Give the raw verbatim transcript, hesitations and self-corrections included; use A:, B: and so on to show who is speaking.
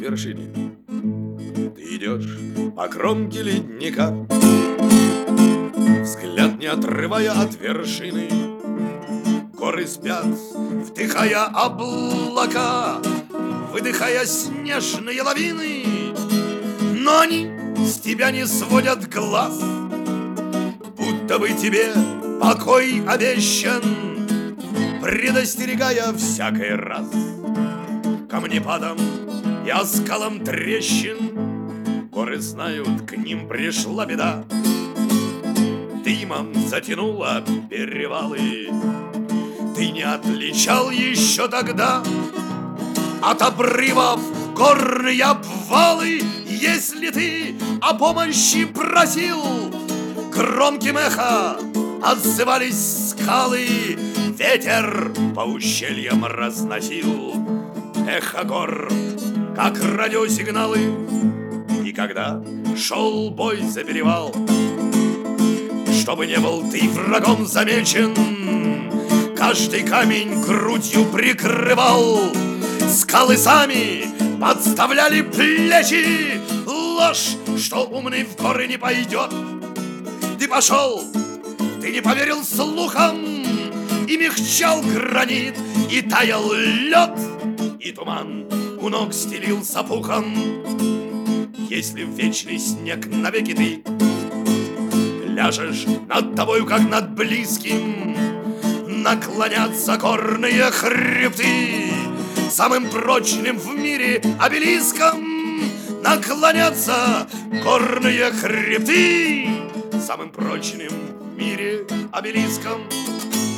A: вершине. Ты идешь по кромке ледника, взгляд не отрывая от вершины. Горы спят, вдыхая облака, выдыхая снежные лавины. Но они с тебя не сводят глаз, будто бы тебе покой обещан, предостерегая всякий раз камнепадом и оскалом трещин. Горы знают, к ним пришла беда, дымом затянула перевалы. Ты не отличал еще тогда от обрывов горные обвалы. Если ты о помощи просил, громким эхо отзывались скалы. Ветер по ущельям разносил эхо гор, как радиосигналы. И когда шел бой за перевал, чтобы не был ты врагом замечен, каждый камень грудью прикрывал. Скалы сами подставляли плечи. Ложь, что умный в горы не пойдет. Ты пошел, ты не поверил слухам, и мягчал гранит, и таял лед, и туман у ног стелился пухом. Если в вечный снег навеки ты ляжешь, над тобою, как над близким, наклонятся горные хребты. Самым прочным в мире обелиском наклонятся горные хребты. Самым прочным в мире обелиском